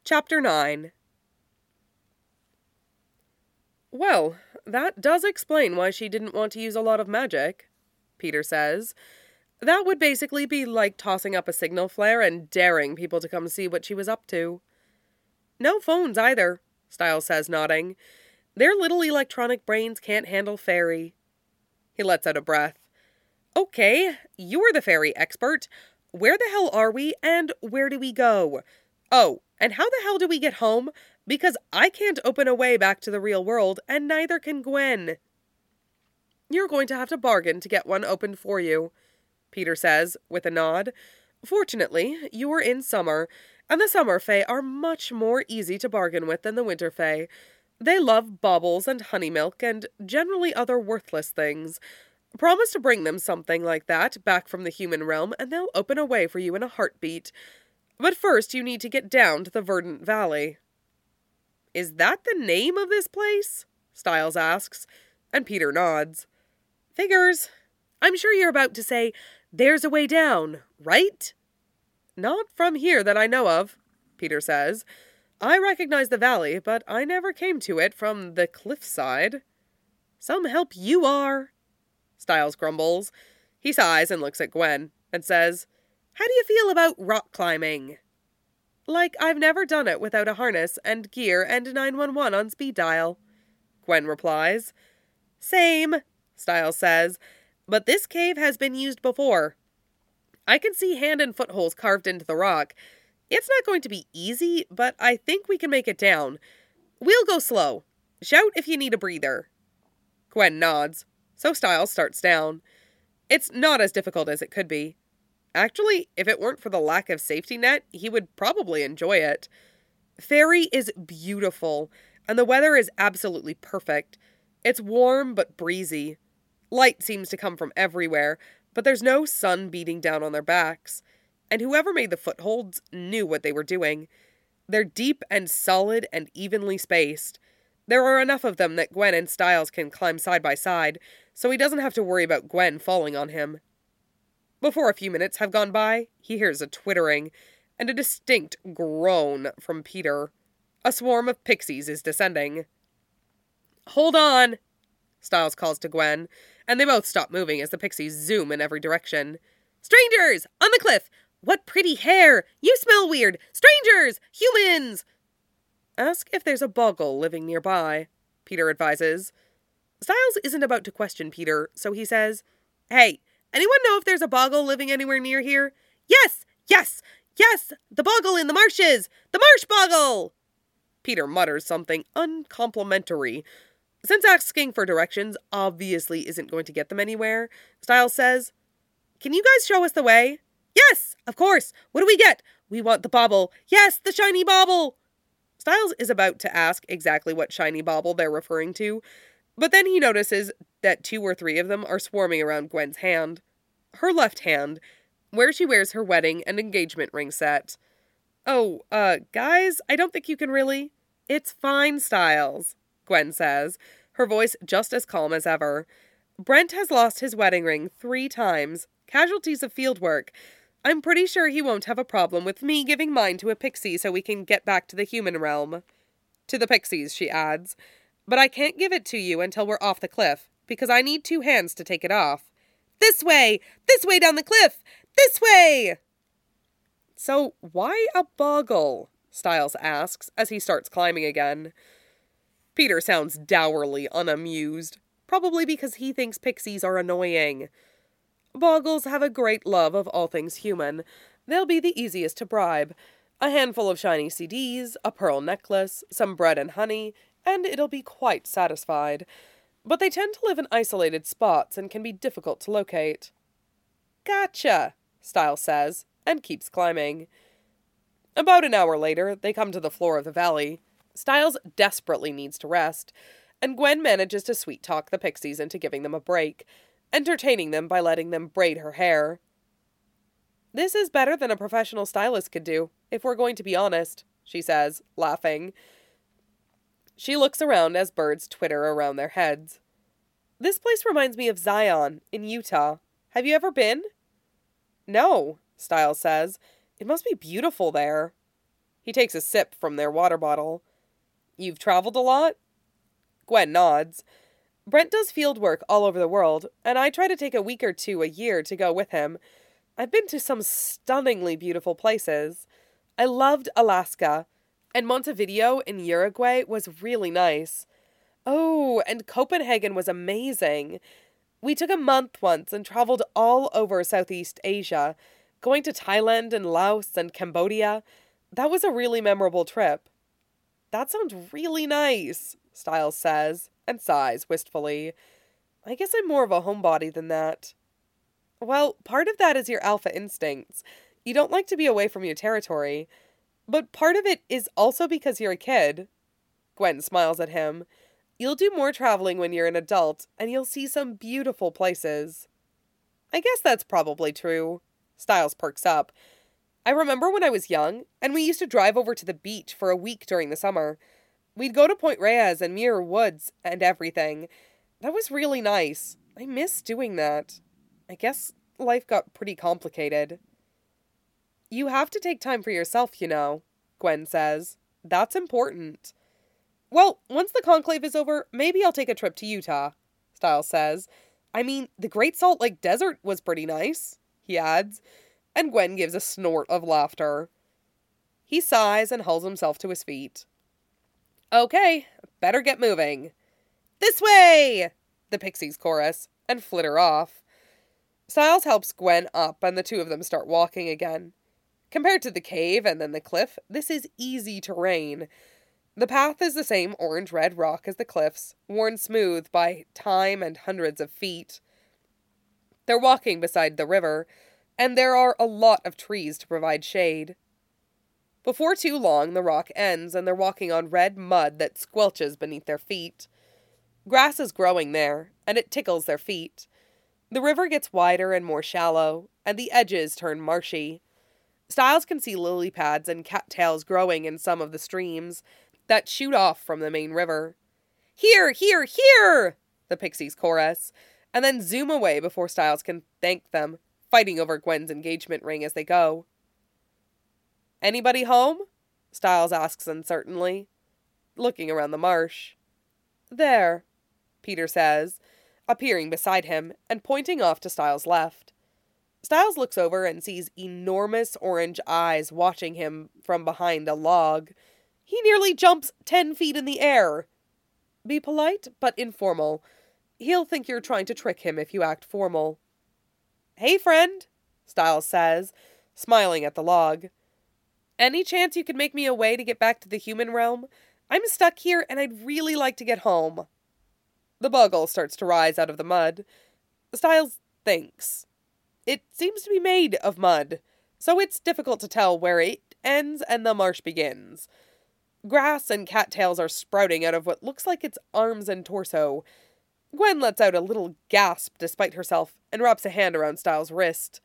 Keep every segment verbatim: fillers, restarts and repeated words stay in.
Chapter nine. Well, that does explain why she didn't want to use a lot of magic, Peter says. That would basically be like tossing up a signal flare and daring people to come see what she was up to. No phones either, Styles says, nodding. Their little electronic brains can't handle fairy. He lets out a breath. Okay, you're the fairy expert. Where the hell are we, and where do we go? Oh, and how the hell do we get home? Because I can't open a way back to the real world, and neither can Gwen. You're going to have to bargain to get one opened for you, Peter says, with a nod. Fortunately, you are in summer, and the summer fae are much more easy to bargain with than the winter fae. They love baubles and honey milk and generally other worthless things. Promise to bring them something like that back from the human realm, and they'll open a way for you in a heartbeat. But first you need to get down to the Verdant Valley. Is that the name of this place? Styles asks, and Peter nods. Figures. I'm sure you're about to say, there's a way down, right? Not from here that I know of, Peter says. I recognize the valley, but I never came to it from the cliffside. Some help you are, Styles grumbles. He sighs and looks at Gwen and says, How do you feel about rock climbing? Like I've never done it without a harness and gear and nine one one on speed dial, Gwen replies. Same, Styles says, but this cave has been used before. I can see hand and footholes carved into the rock. It's not going to be easy, but I think we can make it down. We'll go slow. Shout if you need a breather. Gwen nods, so Styles starts down. It's not as difficult as it could be. Actually, if it weren't for the lack of safety net, he would probably enjoy it. Fairy is beautiful, and the weather is absolutely perfect. It's warm but breezy. Light seems to come from everywhere, but there's no sun beating down on their backs. And whoever made the footholds knew what they were doing. They're deep and solid and evenly spaced. There are enough of them that Gwen and Styles can climb side by side, so he doesn't have to worry about Gwen falling on him. Before a few minutes have gone by, he hears a twittering and a distinct groan from Peter. A swarm of pixies is descending. Hold on, Styles calls to Gwen, and they both stop moving as the pixies zoom in every direction. Strangers! On the cliff! What pretty hair! You smell weird! Strangers! Humans! Ask if there's a boggle living nearby, Peter advises. Styles isn't about to question Peter, so he says, Hey, anyone know if there's a boggle living anywhere near here? Yes! Yes! Yes! The boggle in the marshes! The marsh boggle! Peter mutters something uncomplimentary. Since asking for directions obviously isn't going to get them anywhere, Styles says, Can you guys show us the way? Yes, of course. What do we get? We want the bauble. Yes, the shiny bauble. Styles is about to ask exactly what shiny bauble they're referring to, but then he notices that two or three of them are swarming around Gwen's hand. Her left hand, where she wears her wedding and engagement ring set. Oh, uh, guys, I don't think you can really. It's fine, Styles, Gwen says, her voice just as calm as ever. Brent has lost his wedding ring three times, casualties of fieldwork. I'm pretty sure he won't have a problem with me giving mine to a pixie so we can get back to the human realm. To the pixies, she adds. But I can't give it to you until we're off the cliff, because I need two hands to take it off. This way! This way down the cliff! This way! So why a boggle? Styles asks as he starts climbing again. Peter sounds dourly unamused, probably because he thinks pixies are annoying. Boggles have a great love of all things human. They'll be the easiest to bribe. A handful of shiny C Ds, a pearl necklace, some bread and honey, and it'll be quite satisfied. But they tend to live in isolated spots and can be difficult to locate. Gotcha, Styles says, and keeps climbing. About an hour later, they come to the floor of the valley. Styles desperately needs to rest, and Gwen manages to sweet-talk the pixies into giving them a break, entertaining them by letting them braid her hair. This is better than a professional stylist could do, if we're going to be honest, she says, laughing. She looks around as birds twitter around their heads. This place reminds me of Zion, in Utah. Have you ever been? No, Styles says. It must be beautiful there. He takes a sip from their water bottle. You've traveled a lot? Gwen nods. Brent does field work all over the world, and I try to take a week or two a year to go with him. I've been to some stunningly beautiful places. I loved Alaska, and Montevideo in Uruguay was really nice. Oh, and Copenhagen was amazing. We took a month once and traveled all over Southeast Asia, going to Thailand and Laos and Cambodia. That was a really memorable trip. That sounds really nice, Stiles says, and sighs wistfully. I guess I'm more of a homebody than that. Well, part of that is your alpha instincts. You don't like to be away from your territory. But part of it is also because you're a kid. Gwen smiles at him. You'll do more traveling when you're an adult, and you'll see some beautiful places. I guess that's probably true. Stiles perks up. I remember when I was young, and we used to drive over to the beach for a week during the summer. We'd go to Point Reyes and Muir Woods and everything. That was really nice. I miss doing that. I guess life got pretty complicated. You have to take time for yourself, you know, Gwen says. That's important. Well, once the conclave is over, maybe I'll take a trip to Utah, Stiles says. I mean, the Great Salt Lake Desert was pretty nice, he adds, and Gwen gives a snort of laughter. He sighs and hauls himself to his feet. Okay, better get moving. This way! The pixies chorus, and flitter off. Stiles helps Gwen up, and the two of them start walking again. Compared to the cave and then the cliff, this is easy terrain. The path is the same orange-red rock as the cliffs, worn smooth by time and hundreds of feet. They're walking beside the river, and there are a lot of trees to provide shade. Before too long, the rock ends, and they're walking on red mud that squelches beneath their feet. Grass is growing there, and it tickles their feet. The river gets wider and more shallow, and the edges turn marshy. Stiles can see lily pads and cattails growing in some of the streams that shoot off from the main river. Here, here, here! The pixies chorus, and then zoom away before Stiles can thank them, fighting over Gwen's engagement ring as they go. Anybody home? Stiles asks uncertainly, looking around the marsh. There, Peter says, appearing beside him and pointing off to Stiles' left. Stiles looks over and sees enormous orange eyes watching him from behind a log. He nearly jumps ten feet in the air. Be polite, but informal. He'll think you're trying to trick him if you act formal. Hey, friend, Stiles says, smiling at the log. Any chance you could make me a way to get back to the human realm? I'm stuck here and I'd really like to get home. The Boggle starts to rise out of the mud. Stiles thinks. It seems to be made of mud, so it's difficult to tell where it ends and the marsh begins. Grass and cattails are sprouting out of what looks like its arms and torso. Gwen lets out a little gasp despite herself and wraps a hand around Stiles' wrist.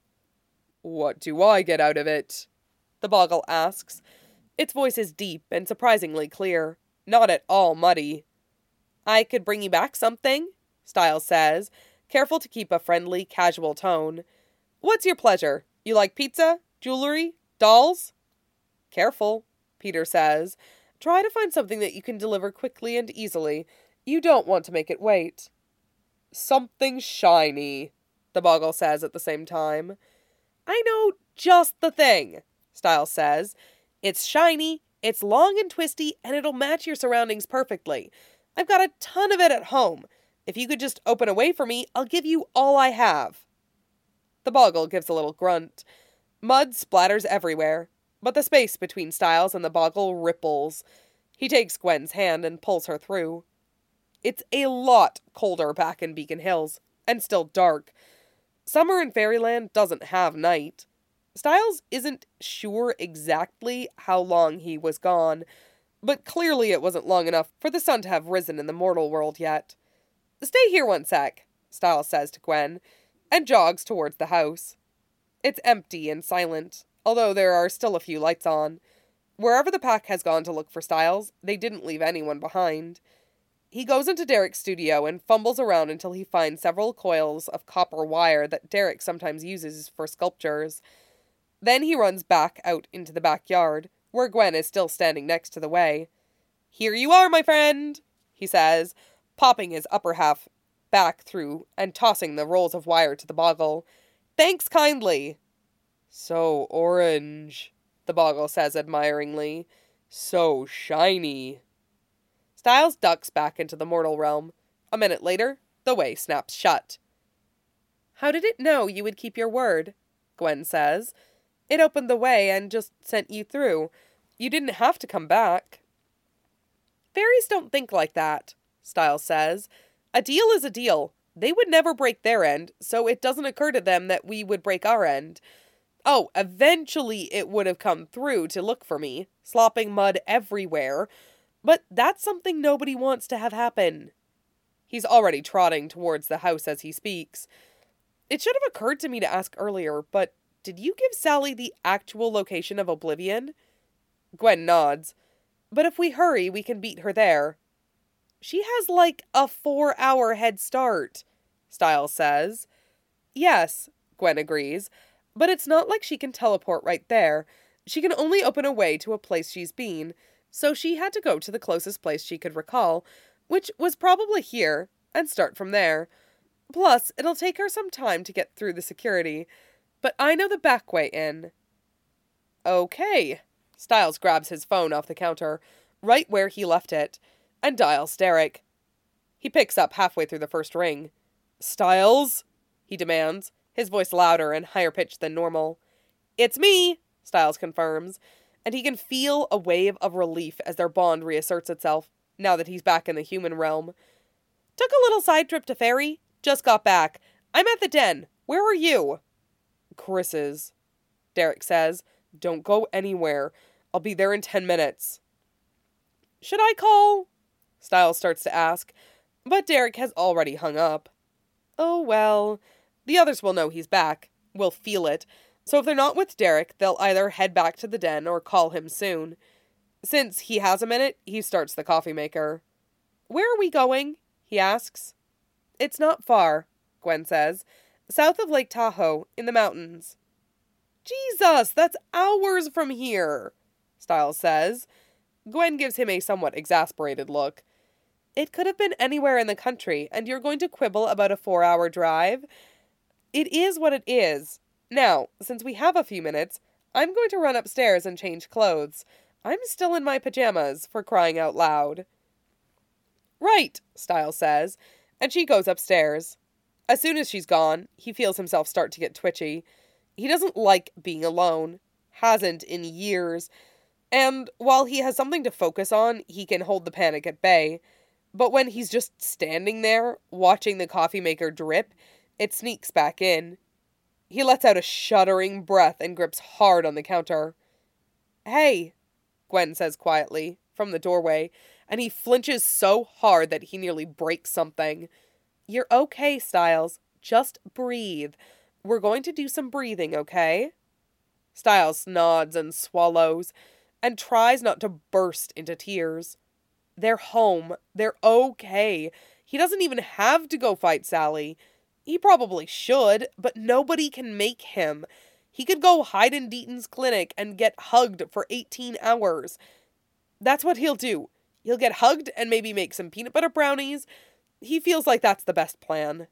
What do I get out of it? The Boggle asks. Its voice is deep and surprisingly clear, not at all muddy. I could bring you back something, Stiles says, careful to keep a friendly, casual tone. What's your pleasure? You like pizza? Jewelry? Dolls? Careful, Peter says. Try to find something that you can deliver quickly and easily. You don't want to make it wait. Something shiny, the Boggle says at the same time. I know just the thing, Stiles says. It's shiny, it's long and twisty, and it'll match your surroundings perfectly. I've got a ton of it at home. If you could just open a way for me, I'll give you all I have. The Boggle gives a little grunt. Mud splatters everywhere, but the space between Stiles and the Boggle ripples. He takes Gwen's hand and pulls her through. It's a lot colder back in Beacon Hills, and still dark. Summer in Fairyland doesn't have night. Stiles isn't sure exactly how long he was gone, but clearly it wasn't long enough for the sun to have risen in the mortal world yet. Stay here one sec, Stiles says to Gwen, and jogs towards the house. It's empty and silent, although there are still a few lights on. Wherever the pack has gone to look for Stiles, they didn't leave anyone behind. He goes into Derek's studio and fumbles around until he finds several coils of copper wire that Derek sometimes uses for sculptures. Then he runs back out into the backyard, where Gwen is still standing next to the way. "Here you are, my friend," he says, popping his upper half back through and tossing the rolls of wire to the Boggle. "Thanks kindly." "So orange," the Boggle says admiringly. "So shiny." Styles ducks back into the mortal realm. A minute later, the way snaps shut. "How did it know you would keep your word?" Gwen says. "It opened the way and just sent you through. You didn't have to come back." "Fairies don't think like that," Styles says. "A deal is a deal. They would never break their end, so it doesn't occur to them that we would break our end. Oh, eventually it would have come through to look for me, slopping mud everywhere, but that's something nobody wants to have happen." He's already trotting towards the house as he speaks. "It should have occurred to me to ask earlier, but did you give Sally the actual location of Oblivion?" Gwen nods. "But if we hurry, we can beat her there." "She has like a four-hour head start," Styles says. "Yes," Gwen agrees, "but it's not like she can teleport right there. She can only open a way to a place she's been, so she had to go to the closest place she could recall, which was probably here, and start from there. Plus, it'll take her some time to get through the security, but I know the back way in." "Okay." Styles grabs his phone off the counter, right where he left it, and dials Derek. He picks up halfway through the first ring. "Styles?" he demands, his voice louder and higher pitched than normal. "It's me," Styles confirms, and he can feel a wave of relief as their bond reasserts itself, now that he's back in the human realm. "Took a little side trip to Fairy. Just got back. I'm at the den. Where are you?" "Chris's," Derek says. "Don't go anywhere. I'll be there in ten minutes. "Should I call?" Styles starts to ask, but Derek has already hung up. Oh well. The others will know he's back. Will feel it. So if they're not with Derek, they'll either head back to the den or call him soon. Since he has a minute, he starts the coffee maker. "Where are we going?" he asks. "It's not far," Gwen says. "South of Lake Tahoe, in the mountains." "Jesus, that's hours from here," Styles says. Gwen gives him a somewhat exasperated look. "It could have been anywhere in the country, and you're going to quibble about a four-hour drive? It is what it is. Now, since we have a few minutes, I'm going to run upstairs and change clothes. I'm still in my pajamas, for crying out loud." "Right," Styles says, and she goes upstairs. As soon as she's gone, he feels himself start to get twitchy. He doesn't like being alone. Hasn't in years. And while he has something to focus on, he can hold the panic at bay. But when he's just standing there, watching the coffee maker drip, it sneaks back in. He lets out a shuddering breath and grips hard on the counter. "Hey," Gwen says quietly, from the doorway, and he flinches so hard that he nearly breaks something. "You're okay, Styles. Just breathe. We're going to do some breathing, okay?" Styles nods and swallows, and tries not to burst into tears. They're home. They're okay. He doesn't even have to go fight Sally. He probably should, but nobody can make him. He could go hide in Deaton's clinic and get hugged for eighteen hours. That's what he'll do. He'll get hugged and maybe make some peanut butter brownies. He feels like that's the best plan.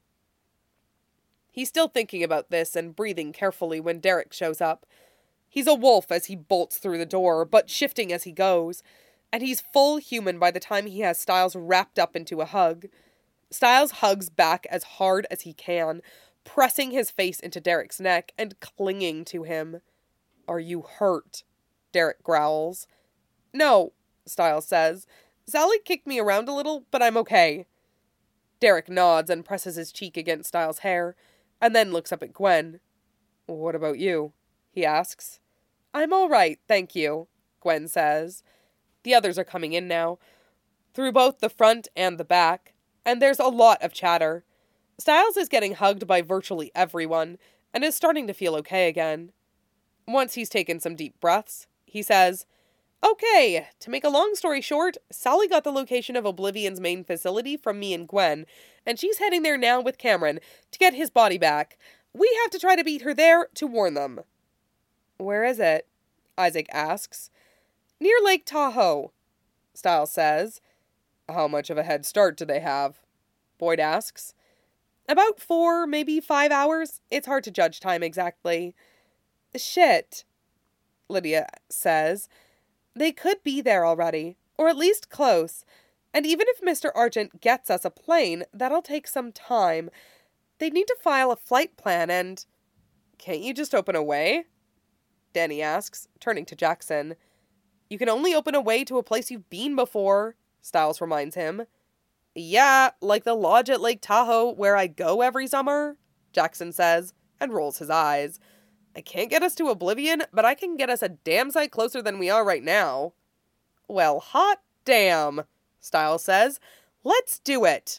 He's still thinking about this and breathing carefully when Derek shows up. He's a wolf as he bolts through the door, but shifting as he goes. And he's full human by the time he has Styles wrapped up into a hug. Styles hugs back as hard as he can, pressing his face into Derek's neck and clinging to him. "Are you hurt?" Derek growls. "No," Styles says. "Sally kicked me around a little, but I'm okay." Derek nods and presses his cheek against Styles' hair, and then looks up at Gwen. "What about you?" he asks. "I'm all right, thank you," Gwen says. The others are coming in now, through both the front and the back, and there's a lot of chatter. Styles is getting hugged by virtually everyone, and is starting to feel okay again. Once he's taken some deep breaths, he says, "Okay, to make a long story short, Sally got the location of Oblivion's main facility from me and Gwen, and she's heading there now with Cameron to get his body back. We have to try to beat her there to warn them." "Where is it?" Isaac asks. Near Lake Tahoe, Stiles says. How much of a head start do they have? Boyd asks. About four, maybe five hours. It's hard to judge time exactly. Shit, Lydia says. They could be there already, or at least close. And even if Mister Argent gets us a plane, that'll take some time. They'd need to file a flight plan and... Can't you just open a way? Danny asks, turning to Jackson. You can only open a way to a place you've been before, Stiles reminds him. Yeah, like the lodge at Lake Tahoe where I go every summer, Jackson says, and rolls his eyes. I can't get us to oblivion, but I can get us a damn sight closer than we are right now. Well, hot damn, Stiles says. Let's do it.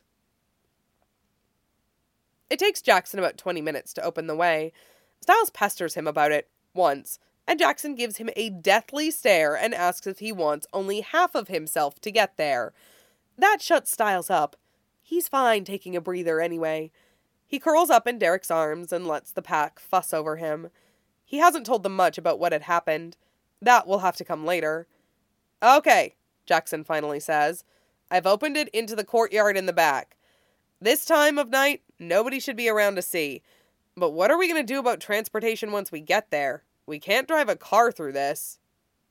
It takes Jackson about twenty minutes to open the way. Stiles pesters him about it once, and Jackson gives him a deathly stare and asks if he wants only half of himself to get there. That shuts Stiles up. He's fine taking a breather anyway. He curls up in Derek's arms and lets the pack fuss over him. He hasn't told them much about what had happened. That will have to come later. Okay, Jackson finally says. I've opened it into the courtyard in the back. This time of night, nobody should be around to see. But what are we going to do about transportation once we get there? We can't drive a car through this.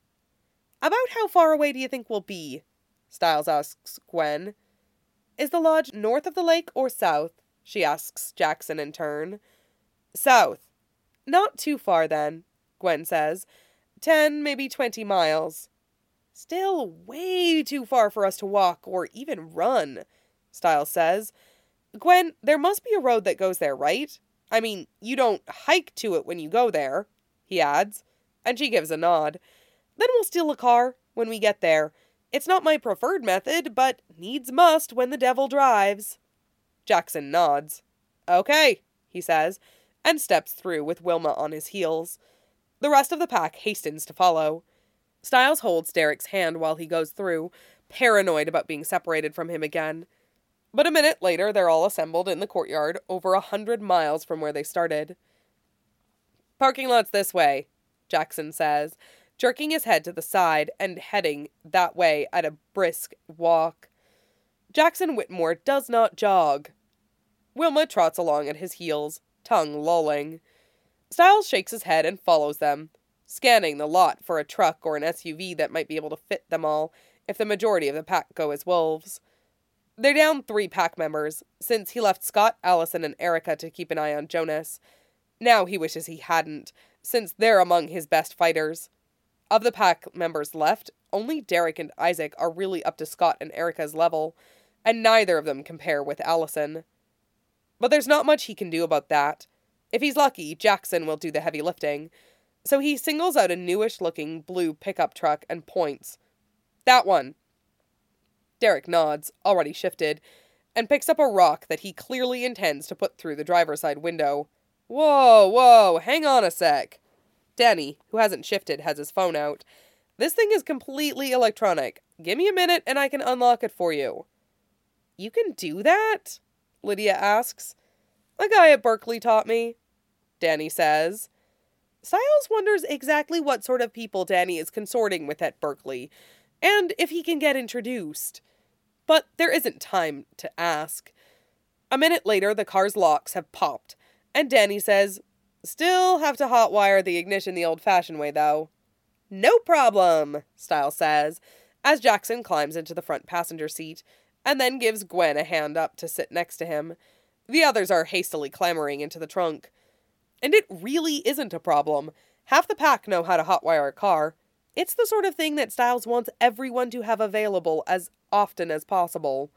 About how far away do you think we'll be? Stiles asks Gwen. Is the lodge north of the lake or south? She asks Jackson in turn. South. Not too far then, Gwen says. Ten, maybe twenty miles. Still way too far for us to walk or even run, Stiles says. Gwen, there must be a road that goes there, right? I mean, you don't hike to it when you go there, he adds, and she gives a nod. Then we'll steal a car when we get there. It's not my preferred method, but needs must when the devil drives. Jackson nods. Okay, he says, and steps through with Wilma on his heels. The rest of the pack hastens to follow. Stiles holds Derek's hand while he goes through, paranoid about being separated from him again. But a minute later, they're all assembled in the courtyard, over a hundred miles from where they started. Parking lot's this way, Jackson says, jerking his head to the side and heading that way at a brisk walk. Jackson Whitmore does not jog. Wilma trots along at his heels, tongue lolling. Stiles shakes his head and follows them, scanning the lot for a truck or an S U V that might be able to fit them all if the majority of the pack go as wolves. They're down three pack members, since he left Scott, Allison, and Erica to keep an eye on Jonas. Now he wishes he hadn't, since they're among his best fighters. Of the pack members left, only Derek and Isaac are really up to Scott and Erica's level, and neither of them compare with Allison. But there's not much he can do about that. If he's lucky, Jackson will do the heavy lifting. So he singles out a newish-looking blue pickup truck and points. That one. Derek nods, already shifted, and picks up a rock that he clearly intends to put through the driver's side window. Whoa, whoa, hang on a sec. Danny, who hasn't shifted, has his phone out. This thing is completely electronic. Give me a minute and I can unlock it for you. You can do that? Lydia asks. A guy at Berkeley taught me, Danny says. Stiles wonders exactly what sort of people Danny is consorting with at Berkeley, and if he can get introduced. But there isn't time to ask. A minute later, the car's locks have popped, and Danny says, Still have to hotwire the ignition the old-fashioned way, though. No problem, Stiles says, as Jackson climbs into the front passenger seat, and then gives Gwen a hand up to sit next to him. The others are hastily clambering into the trunk. And it really isn't a problem. Half the pack know how to hotwire a car. It's the sort of thing that Stiles wants everyone to have available as often as possible.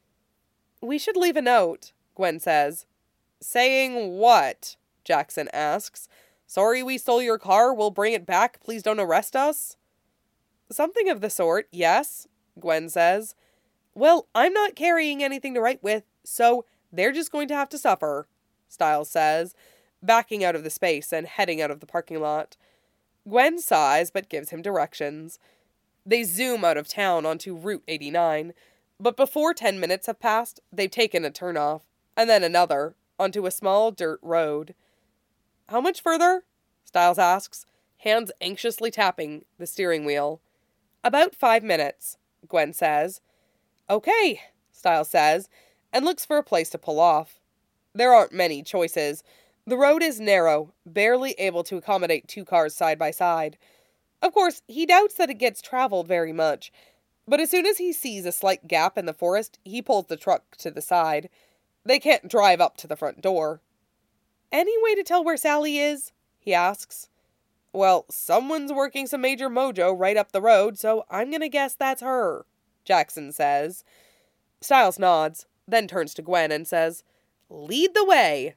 We should leave a note, Gwen says. Saying what? Jackson asks. Sorry we stole your car, we'll bring it back, please don't arrest us? Something of the sort, yes, Gwen says. Well, I'm not carrying anything to write with, so they're just going to have to suffer, Stiles says, backing out of the space and heading out of the parking lot. Gwen sighs but gives him directions. They zoom out of town onto Route eighty-nine, but before ten minutes have passed, they've taken a turnoff, and then another, onto a small dirt road. How much further? Stiles asks, hands anxiously tapping the steering wheel. About five minutes, Gwen says. Okay, Stiles says, and looks for a place to pull off. There aren't many choices. The road is narrow, barely able to accommodate two cars side by side. Of course, he doubts that it gets traveled very much, but as soon as he sees a slight gap in the forest, he pulls the truck to the side. They can't drive up to the front door. Any way to tell where Sally is? He asks. Well, someone's working some major mojo right up the road, so I'm gonna guess that's her, Jackson says. Stiles nods, then turns to Gwen and says, Lead the way.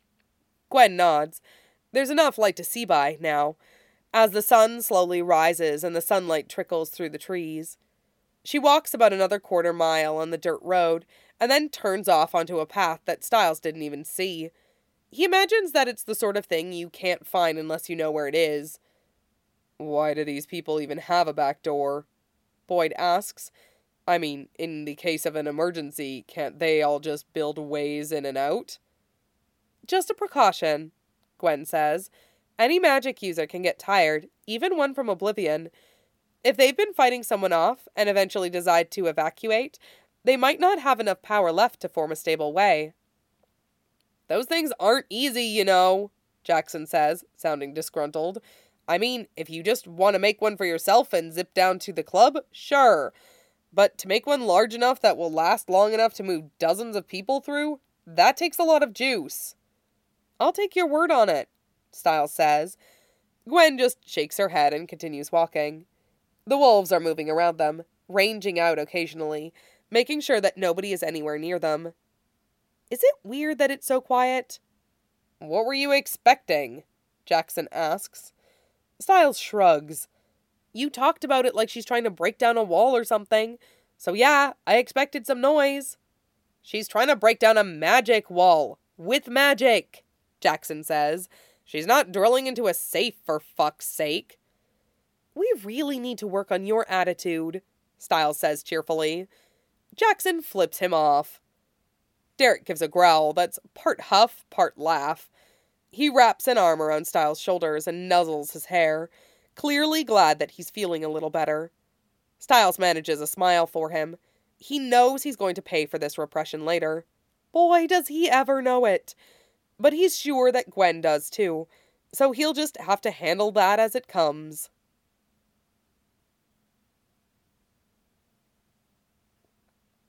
Gwen nods. There's enough light to see by now, as the sun slowly rises and the sunlight trickles through the trees. She walks about another quarter mile on the dirt road, and then turns off onto a path that Stiles didn't even see. He imagines that it's the sort of thing you can't find unless you know where it is. Why do these people even have a back door? Boyd asks. I mean, in the case of an emergency, can't they all just build ways in and out? Just a precaution, Gwen says. Any magic user can get tired, even one from Oblivion. If they've been fighting someone off and eventually decide to evacuate, they might not have enough power left to form a stable way. Those things aren't easy, you know, Jackson says, sounding disgruntled. I mean, if you just want to make one for yourself and zip down to the club, sure. But to make one large enough that will last long enough to move dozens of people through, that takes a lot of juice. I'll take your word on it, Stiles says. Gwen just shakes her head and continues walking. The wolves are moving around them, ranging out occasionally, making sure that nobody is anywhere near them. Is it weird that it's so quiet? What were you expecting? Jackson asks. Stiles shrugs. You talked about it like she's trying to break down a wall or something. So yeah, I expected some noise. She's trying to break down a magic wall. With magic, Jackson says. She's not drilling into a safe, for fuck's sake. We really need to work on your attitude, Stiles says cheerfully. Jackson flips him off. Derek gives a growl that's part huff, part laugh. He wraps an arm around Stiles' shoulders and nuzzles his hair, clearly glad that he's feeling a little better. Stiles manages a smile for him. He knows he's going to pay for this repression later. Boy, does he ever know it. But he's sure that Gwen does too, so he'll just have to handle that as it comes.